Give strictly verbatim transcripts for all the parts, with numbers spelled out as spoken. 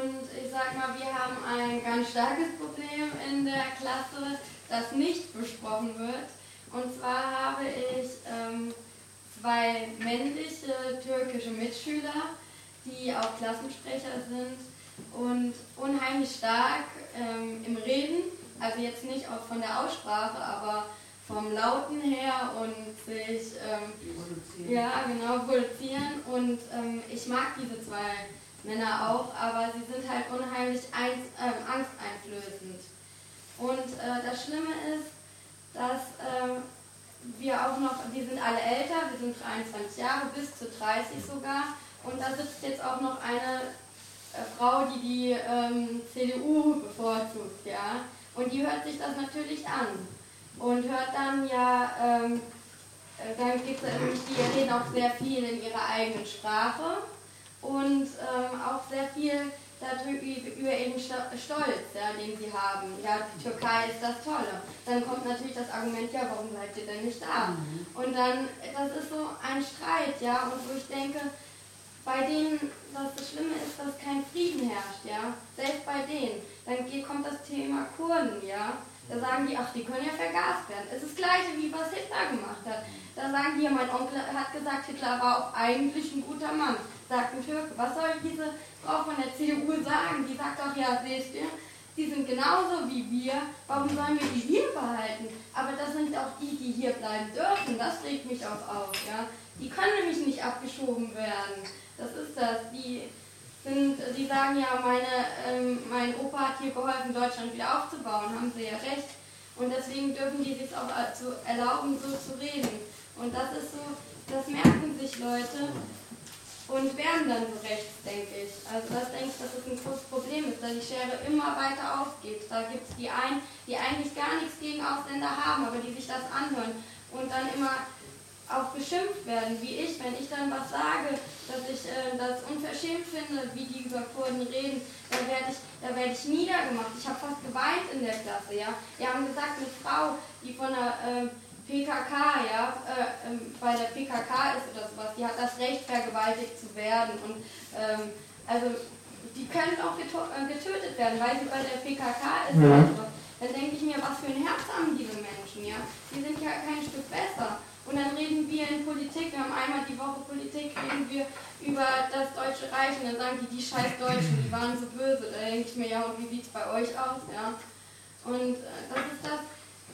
Und ich sag mal, wir haben ein ganz starkes Problem in der Klasse, das nicht besprochen wird. Und zwar habe ich ähm, zwei männliche türkische Mitschüler, die auch Klassensprecher sind und unheimlich stark ähm, im Reden, also jetzt nicht auch von der Aussprache, aber vom Lauten her und sich ähm, ja genau produzieren. Und ähm, ich mag diese zwei Männer auch, aber sie sind halt unheimlich ein, äh, angsteinflößend. Und äh, das Schlimme ist, dass äh, wir auch noch, wir sind alle älter, wir sind dreiundzwanzig Jahre, bis zu dreißig sogar, und da sitzt jetzt auch noch eine äh, Frau, die die ähm, C D U bevorzugt, ja, und die hört sich das natürlich an und hört dann ja, ähm, äh, dann gibt es nämlich, die reden auch sehr viel in ihrer eigenen Sprache und ähm, auch sehr viel darüber, über ihren Stolz, ja, den sie haben. Ja, die Türkei ist das Tolle. Dann kommt natürlich das Argument, ja, warum seid ihr denn nicht da? Und dann, das ist so ein Streit, ja, und wo ich denke, bei denen, was das Schlimme ist, dass kein Frieden herrscht, ja, selbst bei denen. Dann kommt das Thema Kurden, ja, da sagen die, ach, die können ja vergast werden. Es ist das Gleiche, wie was Hitler gemacht hat. Da sagen die, ja, mein Onkel hat gesagt, Hitler war auch eigentlich ein guter Mann, sagt ein Türke. Was soll diese Frau von der C D U sagen? Die sagt doch, ja, seht ihr, die sind genauso wie wir, warum sollen wir die hier behalten? Aber das sind auch die, die hier bleiben dürfen, das regt mich auch auf, ja. Die können nämlich nicht abgeschoben werden, das ist das. Die sind, die sagen ja, meine, ähm, mein Opa hat hier geholfen, Deutschland wieder aufzubauen, haben sie ja recht. Und deswegen dürfen die sich auch zu erlauben, so zu reden. Und das ist so, das merken sich Leute und werden dann so rechts, denke ich. Also das denke ich, dass es ein großes Problem ist, dass die Schere immer weiter aufgeht. Da gibt es die einen, die eigentlich gar nichts gegen Ausländer haben, aber die sich das anhören und dann immer auch beschimpft werden, wie ich, wenn ich dann was sage, dass ich äh, das unverschämt finde, wie die über Kurden reden, da werde ich, da werde ich niedergemacht. Ich habe fast geweint in der Klasse, ja. Die haben gesagt, eine Frau, die von der äh, P K K, ja, äh, ähm, bei der P K K ist oder sowas, die hat das Recht, vergewaltigt zu werden. Und ähm, also die können auch äh, getötet werden, weil sie bei der P K K ist. Ja. Oder sowas. Dann denke ich mir, was für ein Herz haben diese Menschen, ja? Die sind ja kein Stück besser. Und dann reden wir in Politik, wir haben einmal die Woche Politik, reden wir über das Deutsche Reich und dann sagen die, die scheiß Deutschen, die waren so böse. Da denke ich mir, ja, und wie sieht es bei euch aus, ja? Und äh, das ist das,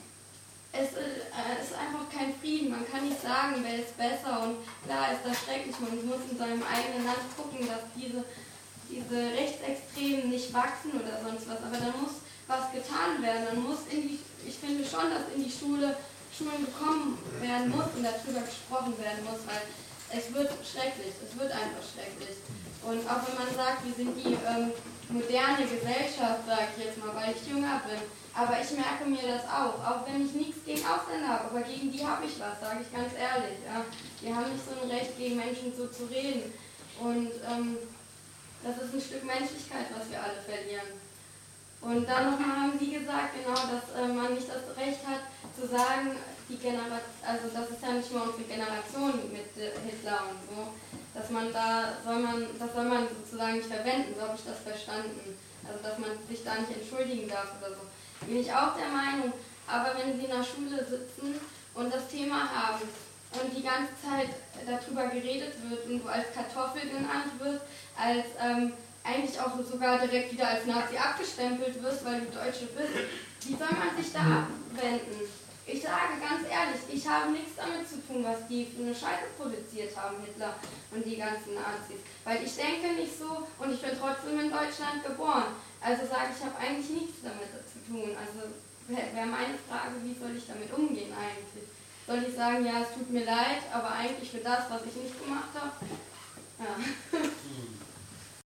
es äh, ist einfach kein Frieden, man kann nicht sagen, wer ist besser und klar ist das schrecklich, man muss in seinem eigenen Land gucken, dass diese, diese Rechtsextremen nicht wachsen oder sonst was, aber dann muss was getan werden, dann muss in die, ich finde schon, dass in die Schule Schulen gekommen werden muss und darüber gesprochen werden muss, weil es wird schrecklich, es wird einfach schrecklich. Und auch wenn man sagt, wir sind die ähm, moderne Gesellschaft, sage ich jetzt mal, weil ich jünger bin, aber ich merke mir das auch, auch wenn ich nichts gegen Ausländer habe, aber gegen die habe ich was, sage ich ganz ehrlich. Ja. Die haben nicht so ein Recht, gegen Menschen so zu reden. Und ähm, das ist ein Stück Menschlichkeit, was wir alle verlieren. Und dann nochmal haben Sie gesagt, genau, dass äh, man nicht das Recht hat, zu sagen, die Generation, also das ist ja nicht nur unsere Generation mit äh, Hitler und so, dass man da, soll man, das soll man sozusagen nicht verwenden, so habe ich das verstanden. Also dass man sich da nicht entschuldigen darf oder so. Bin ich auch der Meinung, aber wenn Sie in der Schule sitzen und das Thema haben und die ganze Zeit darüber geredet wird und du als Kartoffel genannt wirst, als ähm, eigentlich auch sogar direkt wieder als Nazi abgestempelt wirst, weil du Deutsche bist, wie soll man sich da abwenden? Ich sage ganz ehrlich, ich habe nichts damit zu tun, was die für eine Scheiße produziert haben, Hitler und die ganzen Nazis. Weil ich denke nicht so und ich bin trotzdem in Deutschland geboren. Also sage ich, ich habe eigentlich nichts damit zu tun. Also wäre meine Frage, wie soll ich damit umgehen eigentlich? Soll ich sagen, ja, es tut mir leid, aber eigentlich für das, was ich nicht gemacht habe? Ja.